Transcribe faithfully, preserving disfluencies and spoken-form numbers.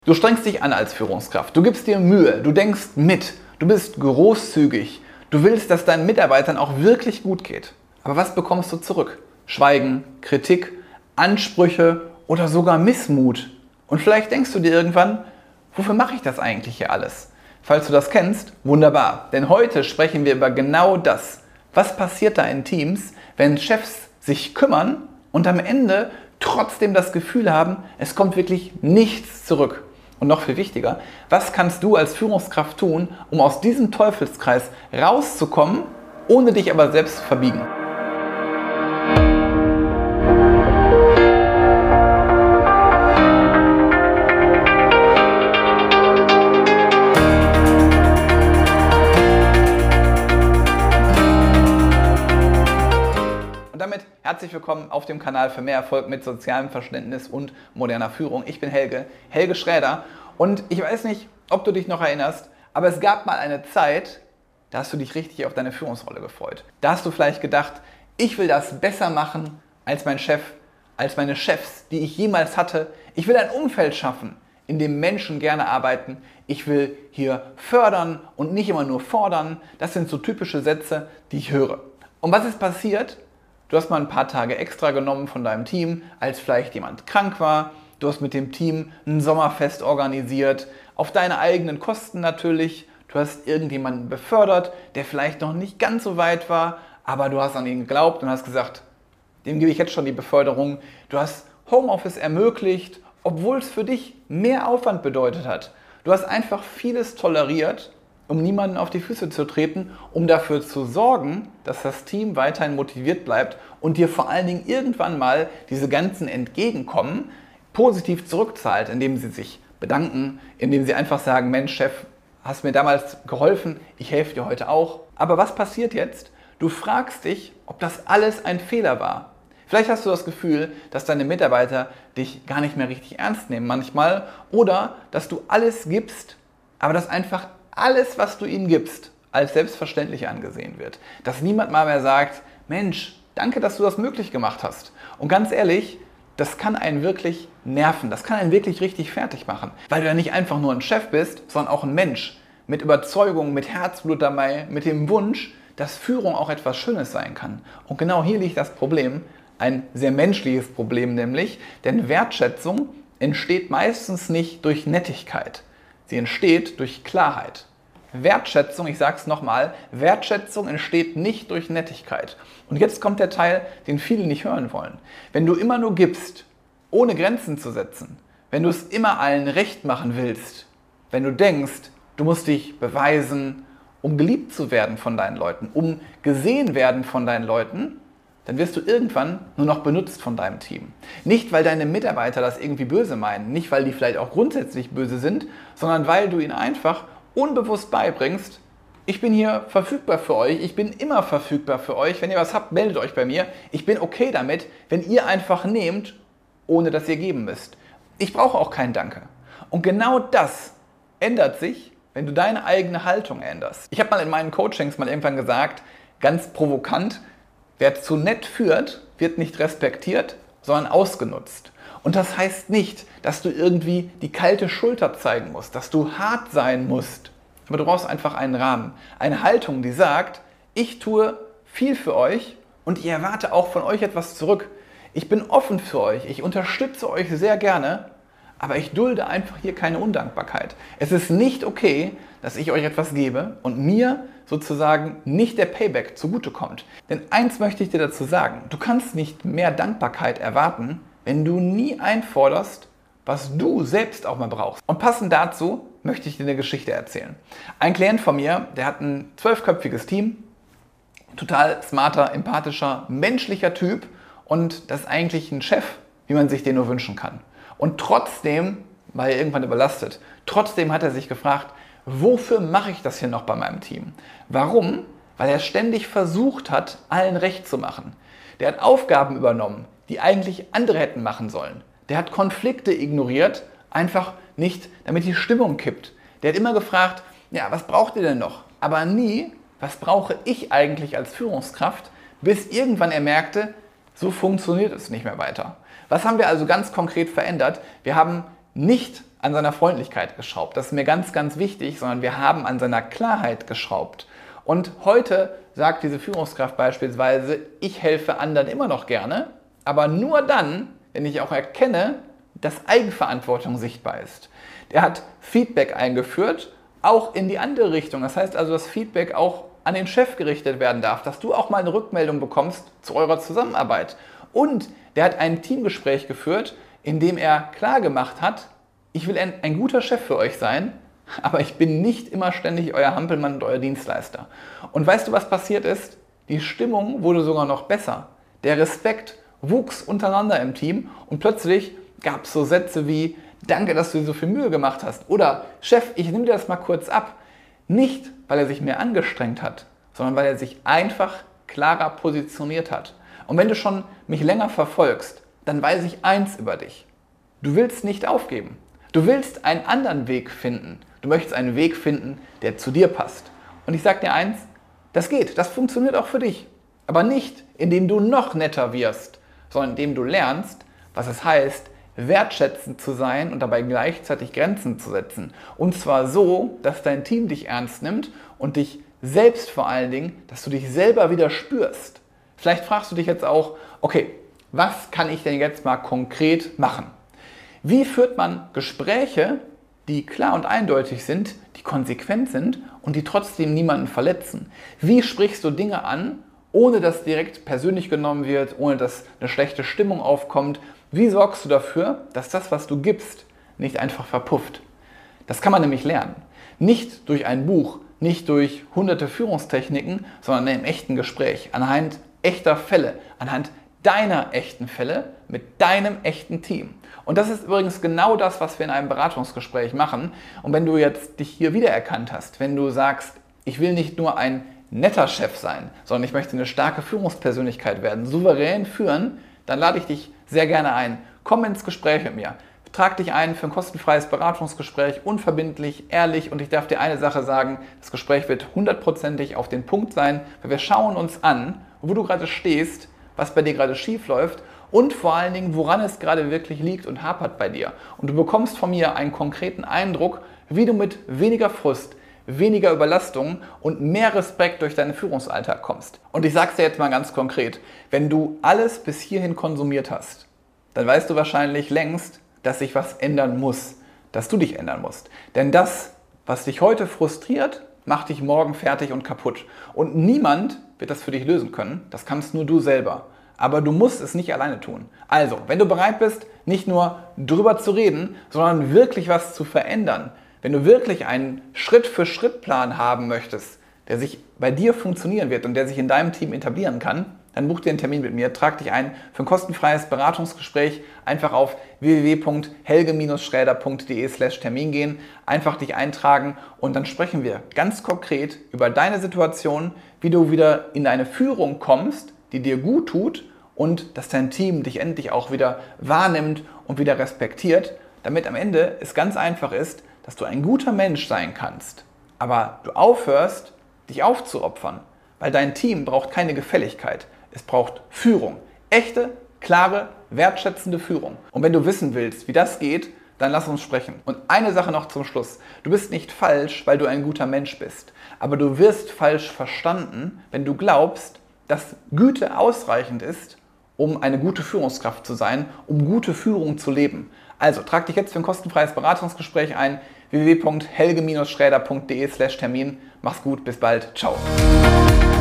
Du strengst dich an als Führungskraft, du gibst dir Mühe, du denkst mit, du bist großzügig, du willst, dass deinen Mitarbeitern auch wirklich gut geht. Aber was bekommst du zurück? Schweigen, Kritik, Ansprüche oder sogar Missmut. Und vielleicht denkst du dir irgendwann, wofür mache ich das eigentlich hier alles? Falls du das kennst, wunderbar, denn heute sprechen wir über genau das. Was passiert da in Teams, wenn Chefs sich kümmern und am Ende trotzdem das Gefühl haben, es kommt wirklich nichts zurück? Und noch viel wichtiger, was kannst du als Führungskraft tun, um aus diesem Teufelskreis rauszukommen, ohne dich aber selbst zu verbiegen? Damit herzlich willkommen auf dem Kanal für mehr Erfolg mit sozialem Verständnis und moderner Führung. Ich bin Helge, Helge Schräder, und ich weiß nicht, ob du dich noch erinnerst, aber es gab mal eine Zeit, da hast du dich richtig auf deine Führungsrolle gefreut. Da hast du vielleicht gedacht, ich will das besser machen als mein Chef, als meine Chefs, die ich jemals hatte. Ich will ein Umfeld schaffen, in dem Menschen gerne arbeiten. Ich will hier fördern und nicht immer nur fordern. Das sind so typische Sätze, die ich höre. Und was ist passiert? Du hast mal ein paar Tage extra genommen von deinem Team, als vielleicht jemand krank war. Du hast mit dem Team ein Sommerfest organisiert, auf deine eigenen Kosten natürlich. Du hast irgendjemanden befördert, der vielleicht noch nicht ganz so weit war, aber du hast an ihn geglaubt und hast gesagt, dem gebe ich jetzt schon die Beförderung. Du hast Homeoffice ermöglicht, obwohl es für dich mehr Aufwand bedeutet hat. Du hast einfach vieles toleriert, um niemanden auf die Füße zu treten, um dafür zu sorgen, dass das Team weiterhin motiviert bleibt und dir vor allen Dingen irgendwann mal diese ganzen Entgegenkommen positiv zurückzahlt, indem sie sich bedanken, indem sie einfach sagen, Mensch Chef, hast mir damals geholfen, ich helfe dir heute auch. Aber was passiert jetzt? Du fragst dich, ob das alles ein Fehler war. Vielleicht hast du das Gefühl, dass deine Mitarbeiter dich gar nicht mehr richtig ernst nehmen manchmal, oder dass du alles gibst, aber dass einfach alles, was du ihnen gibst, als selbstverständlich angesehen wird. Dass niemand mal mehr sagt, Mensch, danke, dass du das möglich gemacht hast. Und ganz ehrlich, das kann einen wirklich nerven, das kann einen wirklich richtig fertig machen, weil du ja nicht einfach nur ein Chef bist, sondern auch ein Mensch mit Überzeugung, mit Herzblut dabei, mit dem Wunsch, dass Führung auch etwas Schönes sein kann. Und genau hier liegt das Problem, ein sehr menschliches Problem nämlich, denn Wertschätzung entsteht meistens nicht durch Nettigkeit. Sie entsteht durch Klarheit. Wertschätzung, ich sage es nochmal, Wertschätzung entsteht nicht durch Nettigkeit. Und jetzt kommt der Teil, den viele nicht hören wollen. Wenn du immer nur gibst, ohne Grenzen zu setzen, wenn du es immer allen recht machen willst, wenn du denkst, du musst dich beweisen, um geliebt zu werden von deinen Leuten, um gesehen werden von deinen Leuten, dann wirst du irgendwann nur noch benutzt von deinem Team. Nicht, weil deine Mitarbeiter das irgendwie böse meinen, nicht, weil die vielleicht auch grundsätzlich böse sind, sondern weil du ihnen einfach unbewusst beibringst, ich bin hier verfügbar für euch, ich bin immer verfügbar für euch, wenn ihr was habt, meldet euch bei mir, ich bin okay damit, wenn ihr einfach nehmt, ohne dass ihr geben müsst. Ich brauche auch kein Danke. Und genau das ändert sich, wenn du deine eigene Haltung änderst. Ich habe mal in meinen Coachings mal irgendwann gesagt, ganz provokant, wer zu nett führt, wird nicht respektiert, sondern ausgenutzt. Und das heißt nicht, dass du irgendwie die kalte Schulter zeigen musst, dass du hart sein musst. Aber du brauchst einfach einen Rahmen, eine Haltung, die sagt, ich tue viel für euch und ich erwarte auch von euch etwas zurück. Ich bin offen für euch, ich unterstütze euch sehr gerne, aber ich dulde einfach hier keine Undankbarkeit. Es ist nicht okay, dass ich euch etwas gebe und mir sozusagen nicht der Payback zugutekommt. Denn eins möchte ich dir dazu sagen, du kannst nicht mehr Dankbarkeit erwarten, wenn du nie einforderst, was du selbst auch mal brauchst. Und passend dazu möchte ich dir eine Geschichte erzählen. Ein Klient von mir, der hat ein zwölfköpfiges Team, total smarter, empathischer, menschlicher Typ, und das ist eigentlich ein Chef, wie man sich den nur wünschen kann. Und trotzdem war er irgendwann überlastet. Trotzdem hat er sich gefragt, wofür mache ich das hier noch bei meinem Team? Warum? Weil er ständig versucht hat, allen recht zu machen. Der hat Aufgaben übernommen, die eigentlich andere hätten machen sollen. Der hat Konflikte ignoriert, einfach nicht, damit die Stimmung kippt. Der hat immer gefragt, ja, was braucht ihr denn noch? Aber nie, was brauche ich eigentlich als Führungskraft, bis irgendwann er merkte, so funktioniert es nicht mehr weiter. Was haben wir also ganz konkret verändert? Wir haben nicht an seiner Freundlichkeit geschraubt. Das ist mir ganz, ganz wichtig, sondern wir haben an seiner Klarheit geschraubt. Und heute sagt diese Führungskraft beispielsweise, ich helfe anderen immer noch gerne, aber nur dann, wenn ich auch erkenne, dass Eigenverantwortung sichtbar ist. Der hat Feedback eingeführt, auch in die andere Richtung. Das heißt also, dass Feedback auch an den Chef gerichtet werden darf, dass du auch mal eine Rückmeldung bekommst zu eurer Zusammenarbeit. Und der hat ein Teamgespräch geführt, in dem er klargemacht hat, ich will ein, ein guter Chef für euch sein, aber ich bin nicht immer ständig euer Hampelmann und euer Dienstleister. Und weißt du, was passiert ist? Die Stimmung wurde sogar noch besser. Der Respekt wuchs untereinander im Team und plötzlich gab es so Sätze wie, danke, dass du dir so viel Mühe gemacht hast. Oder, Chef, ich nehme dir das mal kurz ab. Nicht, weil er sich mehr angestrengt hat, sondern weil er sich einfach klarer positioniert hat. Und wenn du schon mich länger verfolgst, dann weiß ich eins über dich. Du willst nicht aufgeben. Du willst einen anderen Weg finden. Du möchtest einen Weg finden, der zu dir passt. Und ich sage dir eins, das geht, das funktioniert auch für dich. Aber nicht, indem du noch netter wirst, sondern indem du lernst, was es heißt, wertschätzend zu sein und dabei gleichzeitig Grenzen zu setzen. Und zwar so, dass dein Team dich ernst nimmt und dich selbst vor allen Dingen, dass du dich selber wieder spürst. Vielleicht fragst du dich jetzt auch, okay, was kann ich denn jetzt mal konkret machen? Wie führt man Gespräche, die klar und eindeutig sind, die konsequent sind und die trotzdem niemanden verletzen? Wie sprichst du Dinge an, ohne dass direkt persönlich genommen wird, ohne dass eine schlechte Stimmung aufkommt? Wie sorgst du dafür, dass das, was du gibst, nicht einfach verpufft? Das kann man nämlich lernen. Nicht durch ein Buch, nicht durch hunderte Führungstechniken, sondern im echten Gespräch, anhand echter Fälle, anhand deiner echten Fälle mit deinem echten Team. Und das ist übrigens genau das, was wir in einem Beratungsgespräch machen. Und wenn du jetzt dich hier wiedererkannt hast, wenn du sagst, ich will nicht nur ein netter Chef sein, sondern ich möchte eine starke Führungspersönlichkeit werden, souverän führen, dann lade ich dich sehr gerne ein. Komm ins Gespräch mit mir. Trag dich ein für ein kostenfreies Beratungsgespräch, unverbindlich, ehrlich, und ich darf dir eine Sache sagen, das Gespräch wird hundertprozentig auf den Punkt sein, weil wir schauen uns an, wo du gerade stehst, was bei dir gerade schief läuft und vor allen Dingen, woran es gerade wirklich liegt und hapert bei dir. Und du bekommst von mir einen konkreten Eindruck, wie du mit weniger Frust, weniger Überlastung und mehr Respekt durch deinen Führungsalltag kommst. Und ich sage es dir jetzt mal ganz konkret, wenn du alles bis hierhin konsumiert hast, dann weißt du wahrscheinlich längst, dass sich was ändern muss, dass du dich ändern musst. Denn das, was dich heute frustriert, macht dich morgen fertig und kaputt. Und niemand wird das für dich lösen können, das kannst nur du selber. Aber du musst es nicht alleine tun. Also, wenn du bereit bist, nicht nur drüber zu reden, sondern wirklich was zu verändern, wenn du wirklich einen Schritt-für-Schritt-Plan haben möchtest, der sich bei dir funktionieren wird und der sich in deinem Team etablieren kann, dann buch dir einen Termin mit mir, trag dich ein für ein kostenfreies Beratungsgespräch. Einfach auf w w w punkt helge schräder punkt de slash Termin gehen, einfach dich eintragen und dann sprechen wir ganz konkret über deine Situation, wie du wieder in eine Führung kommst, die dir gut tut und dass dein Team dich endlich auch wieder wahrnimmt und wieder respektiert, damit am Ende es ganz einfach ist, dass du ein guter Mensch sein kannst, aber du aufhörst, dich aufzuopfern, weil dein Team braucht keine Gefälligkeit, es braucht Führung, echte, klare, wertschätzende Führung. Und wenn du wissen willst, wie das geht, dann lass uns sprechen. Und eine Sache noch zum Schluss. Du bist nicht falsch, weil du ein guter Mensch bist, aber du wirst falsch verstanden, wenn du glaubst, dass Güte ausreichend ist, um eine gute Führungskraft zu sein, um gute Führung zu leben. Also trag dich jetzt für ein kostenfreies Beratungsgespräch ein, w w w punkt helge schräder punkt de slash Termin. Mach's gut, bis bald, ciao.